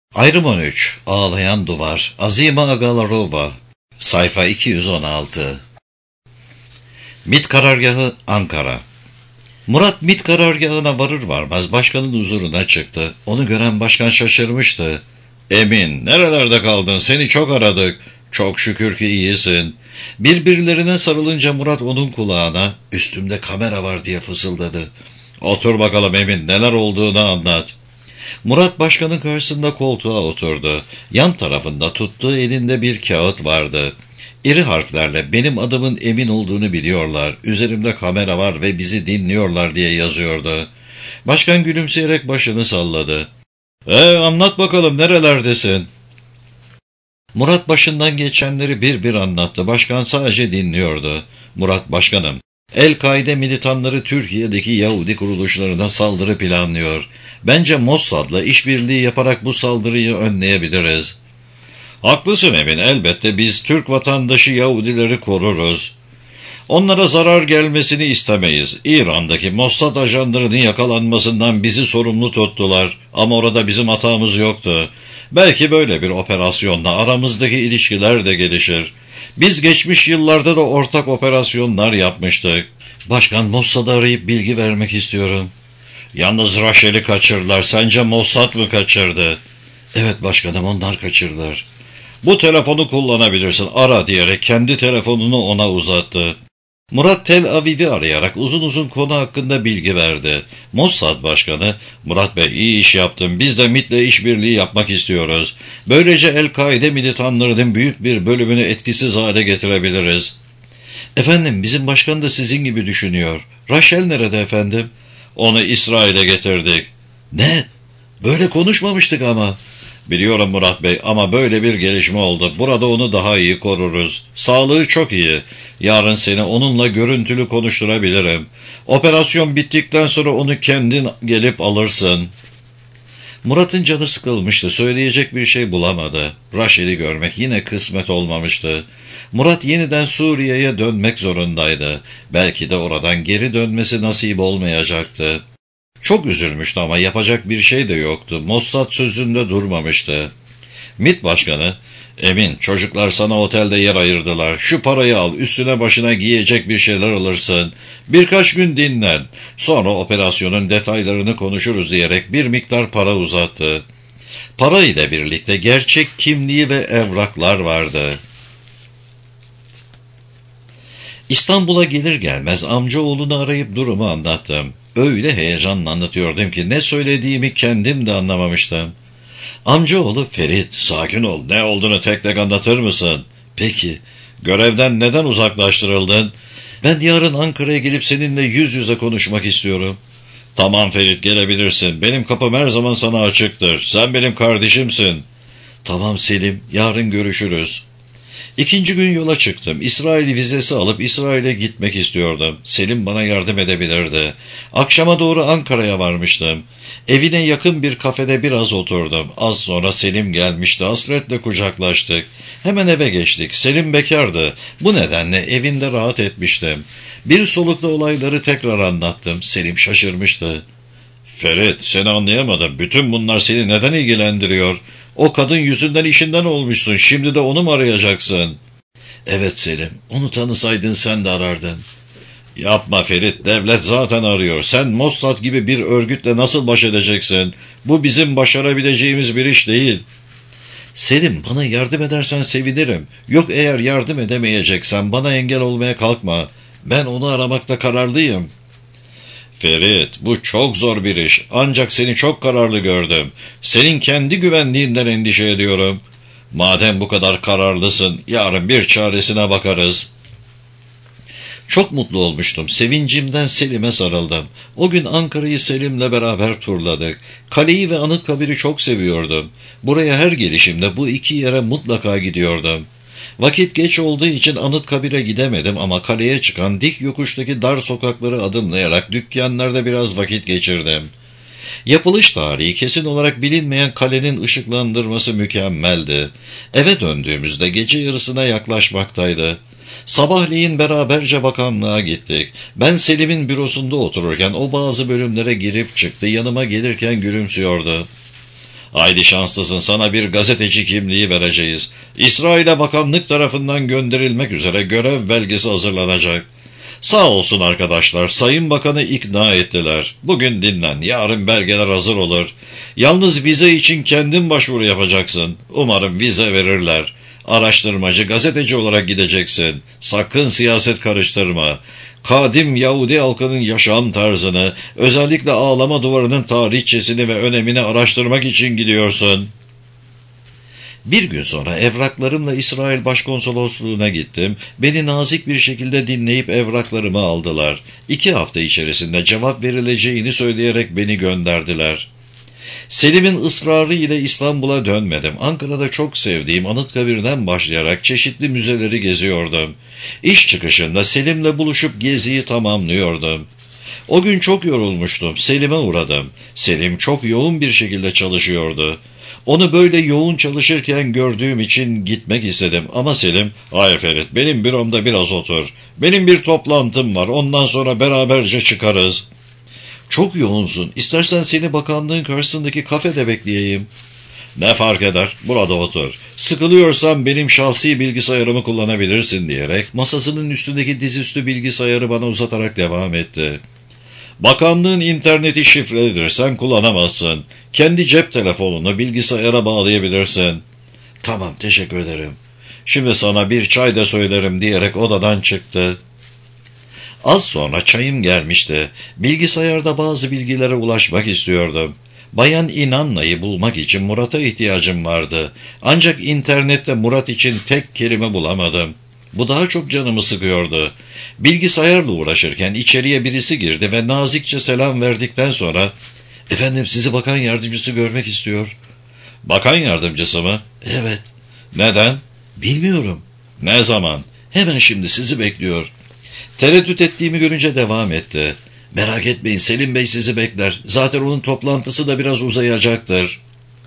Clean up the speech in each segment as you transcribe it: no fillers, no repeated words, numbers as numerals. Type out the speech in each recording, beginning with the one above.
Ayrım 13. Ağlayan Duvar. Azima Agalarova. Sayfa 216. MİT Karargahı, Ankara. Murat MİT karargahına varır varmaz başkanın huzuruna çıktı. Onu gören başkan şaşırmıştı. "Emin, nerelerde kaldın? Seni çok aradık. Çok şükür ki iyisin." Birbirlerine sarılınca Murat onun kulağına, "Üstümde kamera var," diye fısıldadı. "Otur bakalım Emin, neler olduğunu anlat." Murat başkanın karşısında koltuğa oturdu. Yan tarafında tuttuğu elinde bir kağıt vardı. İri harflerle "Benim adımın Emin olduğunu biliyorlar. Üzerimde kamera var ve bizi dinliyorlar," diye yazıyordu. Başkan gülümseyerek başını salladı. Anlat bakalım, nerelerdesin?" Murat başından geçenleri bir bir anlattı. Başkan sadece dinliyordu. Murat, "Başkanım, El-Kaide militanları Türkiye'deki Yahudi kuruluşlarına saldırı planlıyor. Bence Mossad'la işbirliği yaparak bu saldırıyı önleyebiliriz." "Haklısın Emin, elbette biz Türk vatandaşı Yahudileri koruruz. Onlara zarar gelmesini istemeyiz. İran'daki Mossad ajanlarının yakalanmasından bizi sorumlu tuttular ama orada bizim hatamız yoktu. Belki böyle bir operasyonla aramızdaki ilişkiler de gelişir. Biz geçmiş yıllarda da ortak operasyonlar yapmıştık." "Başkan, Mossad'ı arayıp bilgi vermek istiyorum." "Yalnız Raşel'i kaçırdılar. Sence Mossad mı kaçırdı?" "Evet başkanım, onlar kaçırdılar." "Bu telefonu kullanabilirsin. Ara," diyerek kendi telefonunu ona uzattı. Murat Tel Aviv'i arayarak uzun uzun konu hakkında bilgi verdi. Mossad başkanı, "Murat Bey, iyi iş yaptın. Biz de MİT'le işbirliği yapmak istiyoruz. Böylece El-Kaide militanlarının büyük bir bölümünü etkisiz hale getirebiliriz." "Efendim, bizim başkan da sizin gibi düşünüyor." "Raşel nerede efendim?" "Onu İsrail'e getirdik." "Ne? Böyle konuşmamıştık ama." "Biliyorum Murat Bey ama böyle bir gelişme oldu. Burada onu daha iyi koruruz. Sağlığı çok iyi. Yarın seni onunla görüntülü konuşturabilirim. Operasyon bittikten sonra onu kendin gelip alırsın." Murat'ın canı sıkılmıştı. Söyleyecek bir şey bulamadı. Raşel'i görmek yine kısmet olmamıştı. Murat yeniden Suriye'ye dönmek zorundaydı. Belki de oradan geri dönmesi nasip olmayacaktı. Çok üzülmüştü ama yapacak bir şey de yoktu. Mossad sözünde durmamıştı. MİT başkanı, "Emin, çocuklar sana otelde yer ayırdılar. Şu parayı al, üstüne başına giyecek bir şeyler alırsın. Birkaç gün dinlen. Sonra operasyonun detaylarını konuşuruz," diyerek bir miktar para uzattı. Para ile birlikte gerçek kimliği ve evraklar vardı. İstanbul'a gelir gelmez amcaoğlunu arayıp durumu anlattım. Öyle heyecanla anlatıyordum ki ne söylediğimi kendim de anlamamıştım. Amcaoğlu, "Ferit, sakin ol, ne olduğunu tek tek anlatır mısın?" "Peki, görevden neden uzaklaştırıldın?" "Ben yarın Ankara'ya gelip seninle yüz yüze konuşmak istiyorum." "Tamam Ferit, gelebilirsin. Benim kapım her zaman sana açıktır. Sen benim kardeşimsin." "Tamam Selim, yarın görüşürüz." İkinci gün yola çıktım. İsrail vizesi alıp İsrail'e gitmek istiyordum. Selim bana yardım edebilirdi. Akşama doğru Ankara'ya varmıştım. Evine yakın bir kafede biraz oturdum. Az sonra Selim gelmişti. Hasretle kucaklaştık. Hemen eve geçtik. Selim bekardı. Bu nedenle evinde rahat etmiştim. Bir solukta olayları tekrar anlattım. Selim şaşırmıştı. "Ferit, seni anlayamadım. Bütün bunlar seni neden ilgilendiriyor? O kadın yüzünden işinden olmuşsun. Şimdi de onu mu arayacaksın?" "Evet Selim, onu tanısaydın sen de arardın." "Yapma Ferit, devlet zaten arıyor. Sen Mossad gibi bir örgütle nasıl baş edeceksin? Bu bizim başarabileceğimiz bir iş değil." "Selim, bana yardım edersen sevinirim. Yok, eğer yardım edemeyeceksen bana engel olmaya kalkma. Ben onu aramakta kararlıyım." "Ferit, bu çok zor bir iş. Ancak seni çok kararlı gördüm. Senin kendi güvenliğinden endişe ediyorum. Madem bu kadar kararlısın, yarın bir çaresine bakarız." Çok mutlu olmuştum. Sevincimden Selim'e sarıldım. O gün Ankara'yı Selim'le beraber turladık. Kaleyi ve Anıtkabir'i çok seviyordum. Buraya her gelişimde bu iki yere mutlaka gidiyordum. Vakit geç olduğu için Anıtkabir'e gidemedim ama kaleye çıkan dik yokuştaki dar sokakları adımlayarak dükkanlarda biraz vakit geçirdim. Yapılış tarihi kesin olarak bilinmeyen kalenin ışıklandırması mükemmeldi. Eve döndüğümüzde gece yarısına yaklaşmaktaydı. Sabahleyin beraberce bakanlığa gittik. Ben Selim'in bürosunda otururken o bazı bölümlere girip çıktı, yanıma gelirken gülümsüyordu. Haydi şanslısın, sana bir gazeteci kimliği vereceğiz. İsrail'e bakanlık tarafından gönderilmek üzere görev belgesi hazırlanacak. Sağ olsun arkadaşlar, Sayın Bakan'ı ikna ettiler. Bugün dinlen, yarın belgeler hazır olur. Yalnız vize için kendin başvuru yapacaksın. Umarım vize verirler. Araştırmacı, gazeteci olarak gideceksin. Sakın siyaset karıştırma. Kadim Yahudi halkının yaşam tarzını, özellikle ağlama duvarının tarihçesini ve önemini araştırmak için gidiyorsun. Bir gün sonra evraklarımla İsrail Başkonsolosluğu'na gittim. Beni nazik bir şekilde dinleyip evraklarımı aldılar. 2 hafta içerisinde cevap verileceğini söyleyerek beni gönderdiler. Selim'in ısrarı ile İstanbul'a dönmedim. Ankara'da çok sevdiğim Anıtkabir'den başlayarak çeşitli müzeleri geziyordum. İş çıkışında Selim'le buluşup geziyi tamamlıyordum. O gün çok yorulmuştum. Selim'e uğradım. Selim çok yoğun bir şekilde çalışıyordu. Onu böyle yoğun çalışırken gördüğüm için gitmek istedim. Ama Selim, "Hayır Ferit, benim büromda biraz otur. Benim bir toplantım var, ondan sonra beraberce çıkarız." "Çok yoğunsun. İstersen seni bakanlığın karşısındaki kafede bekleyeyim." "Ne fark eder? Burada otur. Sıkılıyorsan benim şahsi bilgisayarımı kullanabilirsin," diyerek masasının üstündeki dizüstü bilgisayarı bana uzatarak devam etti. "Bakanlığın interneti şifrelidir, sen kullanamazsın. Kendi cep telefonunu bilgisayara bağlayabilirsin." "Tamam, teşekkür ederim. Şimdi sana bir çay da söylerim," diyerek odadan çıktı. Az sonra çayım gelmişti. Bilgisayarda bazı bilgilere ulaşmak istiyordum. Bayan İnanna'yı bulmak için Murat'a ihtiyacım vardı. Ancak internette Murat için tek kelime bulamadım. Bu daha çok canımı sıkıyordu. Bilgisayarla uğraşırken içeriye birisi girdi ve nazikçe selam verdikten sonra, "Efendim, sizi bakan yardımcısı görmek istiyor." "Bakan yardımcısı mı?" "Evet." "Neden?" "Bilmiyorum." "Ne zaman?" "Hemen şimdi, sizi bekliyor." Tereddüt ettiğimi görünce devam etti. "Merak etmeyin, Selim Bey sizi bekler. Zaten onun toplantısı da biraz uzayacaktır."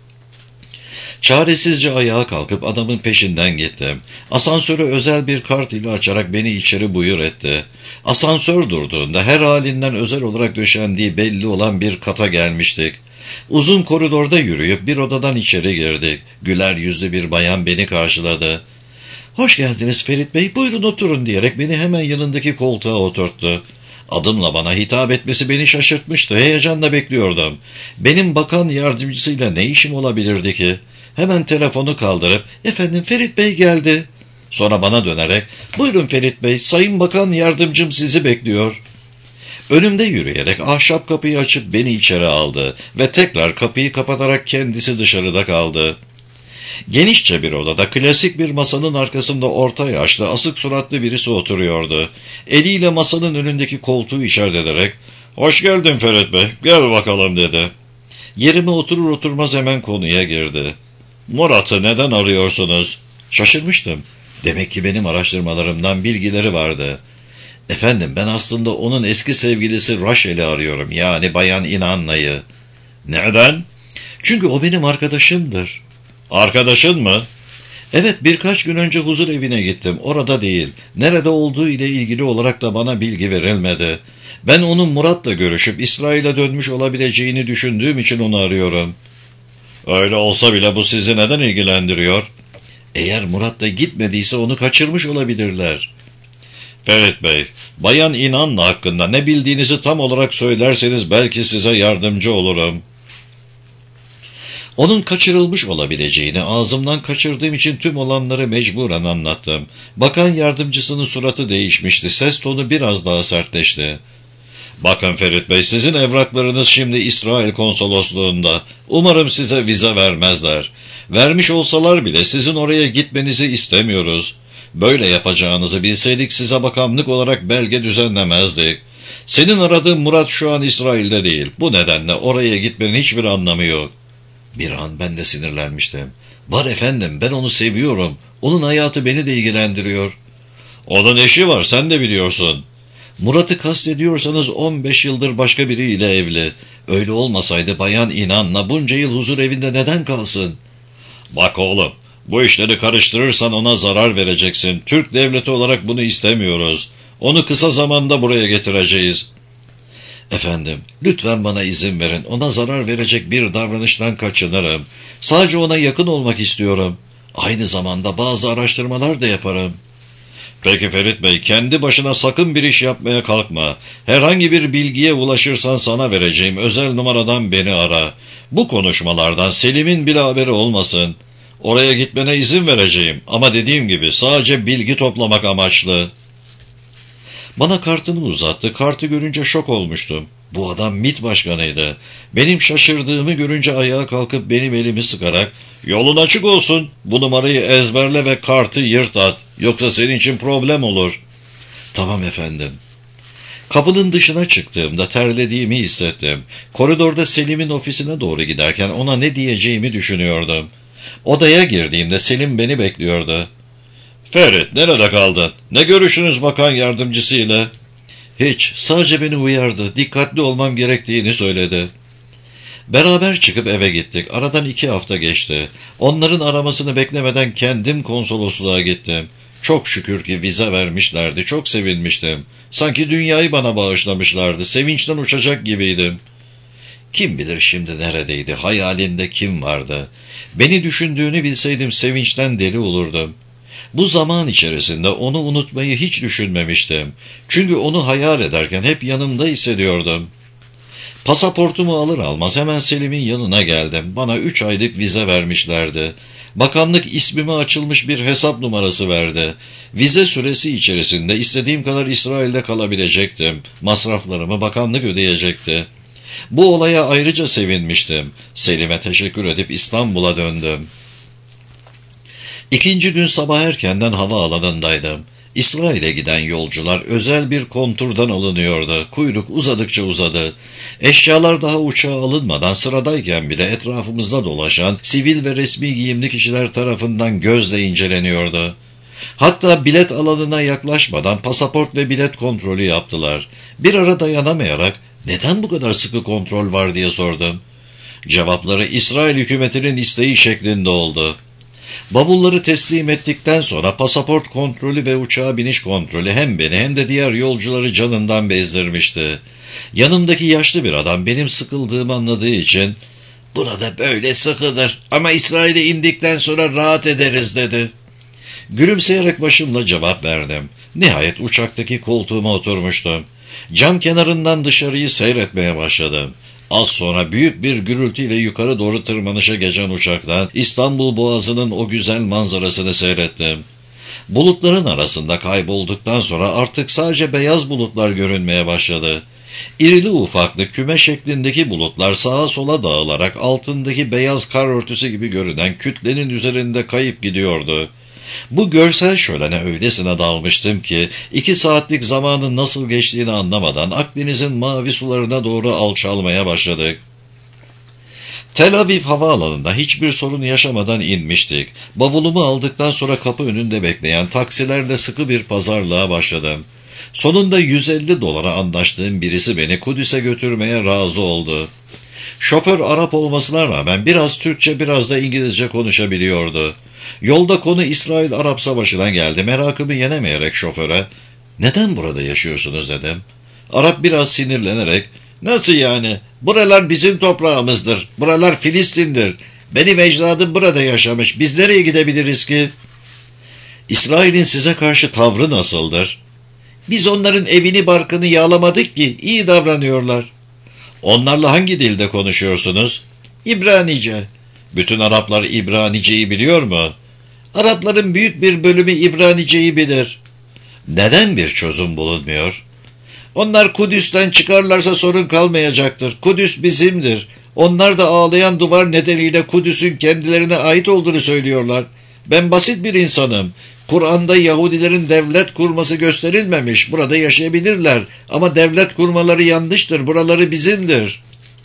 Çaresizce ayağa kalkıp adamın peşinden gittim. Asansörü özel bir kart ile açarak beni içeri buyur etti. Asansör durduğunda her halinden özel olarak döşendiği belli olan bir kata gelmiştik. Uzun koridorda yürüyüp bir odadan içeri girdik. Güler yüzlü bir bayan beni karşıladı. "Hoş geldiniz Ferit Bey, buyurun oturun," diyerek beni hemen yanındaki koltuğa oturttu. Adımla bana hitap etmesi beni şaşırtmıştı. Heyecanla bekliyordum. Benim bakan yardımcısıyla ne işim olabilirdi ki? Hemen telefonu kaldırıp, "Efendim, Ferit Bey geldi." Sonra bana dönerek, "Buyurun Ferit Bey, Sayın Bakan Yardımcım sizi bekliyor." Önümde yürüyerek ahşap kapıyı açıp beni içeri aldı ve tekrar kapıyı kapatarak kendisi dışarıda kaldı. Genişçe bir odada klasik bir masanın arkasında orta yaşlı, asık suratlı birisi oturuyordu. Eliyle masanın önündeki koltuğu işaret ederek, "Hoş geldin Ferit Bey, gel bakalım," dedi. Yerime oturur oturmaz hemen konuya girdi. "Murat'ı neden arıyorsunuz?" Şaşırmıştım. Demek ki benim araştırmalarımdan bilgileri vardı. "Efendim, ben aslında onun eski sevgilisi Rachel'i arıyorum, yani Bayan İnanna'yı." "Neden?" "Çünkü o benim arkadaşımdır." "Arkadaşın mı?" "Evet, birkaç gün önce huzur evine gittim. Orada değil. Nerede olduğu ile ilgili olarak da bana bilgi verilmedi. Ben onun Murat'la görüşüp İsrail'e dönmüş olabileceğini düşündüğüm için onu arıyorum." "Öyle olsa bile bu sizi neden ilgilendiriyor?" "Eğer Murat'la gitmediyse onu kaçırmış olabilirler." "Ferit Bey, Bayan İnanna hakkında ne bildiğinizi tam olarak söylerseniz belki size yardımcı olurum." Onun kaçırılmış olabileceğini ağzımdan kaçırdığım için tüm olanları mecburen anlattım. Bakan yardımcısının suratı değişmişti. Ses tonu biraz daha sertleşti. "Bakın Ferit Bey, sizin evraklarınız şimdi İsrail konsolosluğunda. Umarım size vize vermezler. Vermiş olsalar bile sizin oraya gitmenizi istemiyoruz. Böyle yapacağınızı bilseydik size bakanlık olarak belge düzenlemezdik. Senin aradığın Murat şu an İsrail'de değil. Bu nedenle oraya gitmenin hiçbir anlamı yok." Bir an ben de sinirlenmiştim. "Var efendim, ben onu seviyorum. Onun hayatı beni de ilgilendiriyor." "Onun eşi var, sen de biliyorsun." "Murat'ı kastediyorsanız 15 yıldır başka biriyle evli. Öyle olmasaydı Bayan İnan'la bunca yıl huzur evinde neden kalsın?" "Bak oğlum, bu işleri karıştırırsan ona zarar vereceksin. Türk devleti olarak bunu istemiyoruz. Onu kısa zamanda buraya getireceğiz." Efendim, lütfen bana izin verin. Ona zarar verecek bir davranıştan kaçınırım. Sadece ona yakın olmak istiyorum. Aynı zamanda bazı araştırmalar da yaparım. Peki Ferit Bey, kendi başına sakın bir iş yapmaya kalkma. Herhangi bir bilgiye ulaşırsan sana vereceğim özel numaradan beni ara. Bu konuşmalardan Selim'in bile haberi olmasın. Oraya gitmene izin vereceğim ama dediğim gibi sadece bilgi toplamak amaçlı. Bana kartını uzattı. Kartı görünce şok olmuştum. Bu adam MİT başkanıydı. Benim şaşırdığımı görünce ayağa kalkıp benim elimi sıkarak "Yolun açık olsun. Bu numarayı ezberle ve kartı yırt at. Yoksa senin için problem olur." "Tamam efendim." Kapının dışına çıktığımda terlediğimi hissettim. Koridorda Selim'in ofisine doğru giderken ona ne diyeceğimi düşünüyordum. Odaya girdiğimde Selim beni bekliyordu. "Ferit, nerede kaldın? Ne görüşünüz bakan yardımcısıyla?" "Hiç, sadece beni uyardı. Dikkatli olmam gerektiğini söyledi." Beraber çıkıp eve gittik. Aradan 2 hafta geçti. Onların aramasını beklemeden kendim konsolosluğa gittim. Çok şükür ki vize vermişlerdi. Çok sevinmiştim. Sanki dünyayı bana bağışlamışlardı. Sevinçten uçacak gibiydim. Kim bilir şimdi neredeydi? Hayalinde kim vardı? Beni düşündüğünü bilseydim sevinçten deli olurdum. Bu zaman içerisinde onu unutmayı hiç düşünmemiştim. Çünkü onu hayal ederken hep yanımda hissediyordum. Pasaportumu alır almaz hemen Selim'in yanına geldim. Bana 3 aylık vize vermişlerdi. Bakanlık ismime açılmış bir hesap numarası verdi. Vize süresi içerisinde istediğim kadar İsrail'de kalabilecektim. Masraflarımı bakanlık ödeyecekti. Bu olaya ayrıca sevinmiştim. Selim'e teşekkür edip İstanbul'a döndüm. 2. gün sabah erkenden havaalanındaydım. İsrail'e giden yolcular özel bir konturdan alınıyordu. Kuyruk uzadıkça uzadı. Eşyalar daha uçağa alınmadan sıradayken bile etrafımızda dolaşan sivil ve resmi giyimli kişiler tarafından gözle inceleniyordu. Hatta bilet alanına yaklaşmadan pasaport ve bilet kontrolü yaptılar. Bir ara dayanamayarak "Neden bu kadar sıkı kontrol var?" diye sordum. Cevapları İsrail hükümetinin isteği şeklinde oldu. Bavulları teslim ettikten sonra pasaport kontrolü ve uçağa biniş kontrolü hem beni hem de diğer yolcuları canından bezdirmişti. Yanımdaki yaşlı bir adam benim sıkıldığımı anladığı için "Burada böyle sıkıdır ama İsrail'e indikten sonra rahat ederiz" dedi. Gülümseyerek başımla cevap verdim. Nihayet uçaktaki koltuğuma oturmuştum. Cam kenarından dışarıyı seyretmeye başladım. Az sonra büyük bir gürültüyle yukarı doğru tırmanışa geçen uçaktan İstanbul Boğazı'nın o güzel manzarasını seyrettim. Bulutların arasında kaybolduktan sonra artık sadece beyaz bulutlar görünmeye başladı. İrili ufaklı küme şeklindeki bulutlar sağa sola dağılarak altındaki beyaz kar örtüsü gibi görünen kütlenin üzerinde kayıp gidiyordu. Bu görsel şölene öylesine dalmıştım ki 2 saatlik zamanın nasıl geçtiğini anlamadan Akdeniz'in mavi sularına doğru alçalmaya başladık. Tel Aviv havaalanında hiçbir sorun yaşamadan inmiştik. Bavulumu aldıktan sonra kapı önünde bekleyen taksilerle sıkı bir pazarlığa başladım. Sonunda $150 anlaştığım birisi beni Kudüs'e götürmeye razı oldu. Şoför Arap olmasına rağmen biraz Türkçe biraz da İngilizce konuşabiliyordu. Yolda konu İsrail-Arap Savaşı'na geldi. Merakımı yenemeyerek şoföre "Neden burada yaşıyorsunuz?" dedim. Arap biraz sinirlenerek "Nasıl yani? Buralar bizim toprağımızdır. Buralar Filistin'dir. Benim ecdadım burada yaşamış. Biz nereye gidebiliriz ki?" "İsrail'in size karşı tavrı nasıldır?" "Biz onların evini barkını yağlamadık ki. İyi davranıyorlar." "Onlarla hangi dilde konuşuyorsunuz?" "İbranice." "Bütün Araplar İbranice'yi biliyor mu?" "Arapların büyük bir bölümü İbranice'yi bilir." "Neden bir çözüm bulunmuyor?" "Onlar Kudüs'ten çıkarlarsa sorun kalmayacaktır. Kudüs bizimdir. Onlar da ağlayan duvar nedeniyle Kudüs'ün kendilerine ait olduğunu söylüyorlar. Ben basit bir insanım. Kur'an'da Yahudilerin devlet kurması gösterilmemiş. Burada yaşayabilirler. Ama devlet kurmaları yanlıştır. Buraları bizimdir."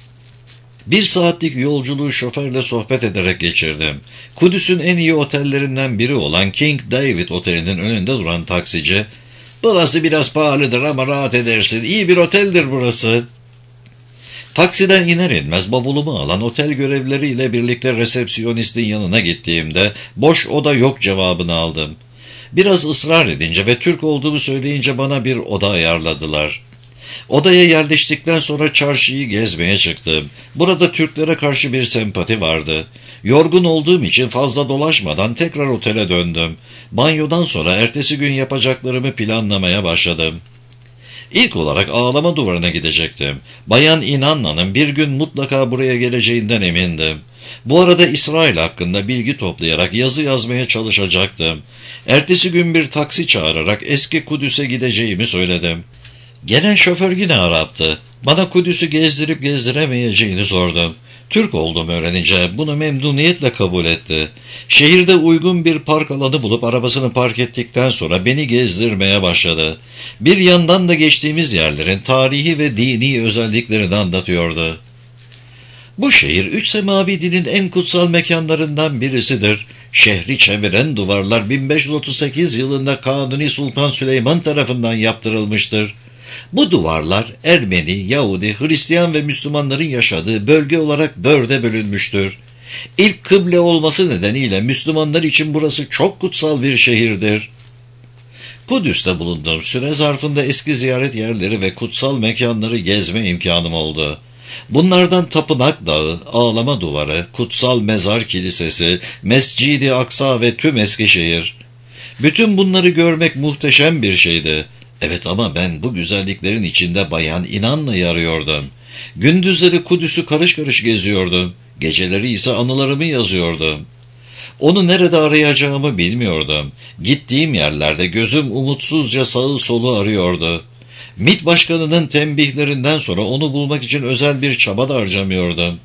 1 saatlik yolculuğu şoförle sohbet ederek geçirdim. Kudüs'ün en iyi otellerinden biri olan King David Oteli'nin önünde duran taksici, "Burası biraz pahalıdır ama rahat edersin. İyi bir oteldir burası." Taksiden iner inmez bavulumu alan otel görevlileriyle birlikte resepsiyonistin yanına gittiğimde "Boş oda yok" cevabını aldım. Biraz ısrar edince ve Türk olduğumu söyleyince bana bir oda ayarladılar. Odaya yerleştikten sonra çarşıyı gezmeye çıktım. Burada Türklere karşı bir sempati vardı. Yorgun olduğum için fazla dolaşmadan tekrar otele döndüm. Banyodan sonra ertesi gün yapacaklarımı planlamaya başladım. İlk olarak Ağlama Duvarı'na gidecektim. Bayan İnanna'nın bir gün mutlaka buraya geleceğinden emindim. Bu arada İsrail hakkında bilgi toplayarak yazı yazmaya çalışacaktım. Ertesi gün bir taksi çağırarak eski Kudüs'e gideceğimi söyledim. Gelen şoför yine Arap'tı. Bana Kudüs'ü gezdirip gezdiremeyeceğini sordum. Türk olduğumu öğrenince bunu memnuniyetle kabul etti. Şehirde uygun bir park alanı bulup arabasını park ettikten sonra beni gezdirmeye başladı. Bir yandan da geçtiğimiz yerlerin tarihi ve dini özelliklerini anlatıyordu. Bu şehir üç semavi dinin en kutsal mekanlarından birisidir. Şehri çeviren duvarlar 1538 yılında Kanuni Sultan Süleyman tarafından yaptırılmıştır. Bu duvarlar Ermeni, Yahudi, Hristiyan ve Müslümanların yaşadığı bölge olarak 4'e bölünmüştür. İlk kıble olması nedeniyle Müslümanlar için burası çok kutsal bir şehirdir. Kudüs'te bulunduğum süre zarfında eski ziyaret yerleri ve kutsal mekanları gezme imkanım oldu. Bunlardan Tapınak Dağı, Ağlama Duvarı, Kutsal Mezar Kilisesi, Mescid-i Aksa ve tüm Eskişehir. Bütün bunları görmek muhteşem bir şeydi. Evet, ama ben bu güzelliklerin içinde Bayan İnanna'yı arıyordum. Gündüzleri Kudüs'ü karış karış geziyordum. Geceleri ise anılarımı yazıyordum. Onu nerede arayacağımı bilmiyordum. Gittiğim yerlerde gözüm umutsuzca sağı solu arıyordu. MİT Başkanı'nın tembihlerinden sonra onu bulmak için özel bir çaba da harcamıyordum.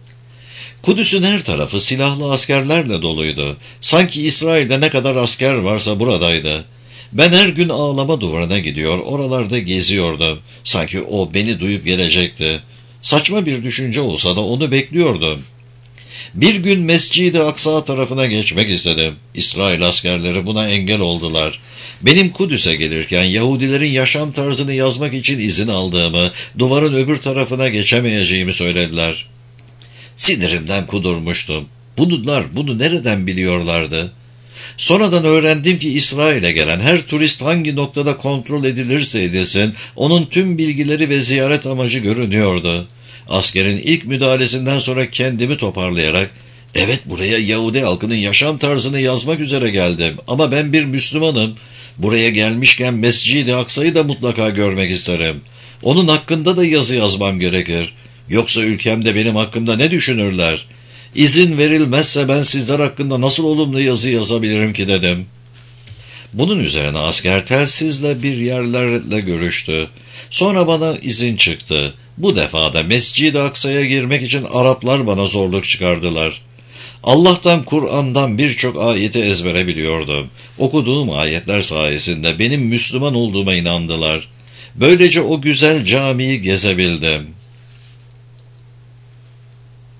Kudüs'ün her tarafı silahlı askerlerle doluydu. Sanki İsrail'de ne kadar asker varsa buradaydı. Ben her gün Ağlama Duvarı'na gidiyor, oralarda geziyordum. Sanki o beni duyup gelecekti. Saçma bir düşünce olsa da onu bekliyordum. Bir gün Mescid-i Aksa tarafına geçmek istedim. İsrail askerleri buna engel oldular. Benim Kudüs'e gelirken Yahudilerin yaşam tarzını yazmak için izin aldığımı, duvarın öbür tarafına geçemeyeceğimi söylediler. Sinirimden kudurmuştum. Bunlar bunu nereden biliyorlardı? Sonradan öğrendim ki İsrail'e gelen her turist hangi noktada kontrol edilirse edilsin, onun tüm bilgileri ve ziyaret amacı görünüyordu. Askerin ilk müdahalesinden sonra kendimi toparlayarak, evet, buraya Yahudi halkının yaşam tarzını yazmak üzere geldim ama ben bir Müslümanım. Buraya gelmişken Mescid-i Aksa'yı da mutlaka görmek isterim. Onun hakkında da yazı yazmam gerekir. Yoksa ülkemde benim hakkımda ne düşünürler? İzin verilmezse ben sizler hakkında nasıl olumlu yazı yazabilirim ki dedim. Bunun üzerine asker telsizle bir yerlerle görüştü. Sonra bana izin çıktı. Bu defa da Mescid-i Aksa'ya girmek için Araplar bana zorluk çıkardılar. Allah'tan, Kur'an'dan birçok ayeti ezbere biliyordum. Okuduğum ayetler sayesinde benim Müslüman olduğuma inandılar. Böylece o güzel camiyi gezebildim.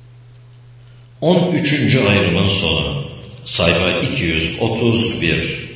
13. ayrımın sonu. Sayfa 231.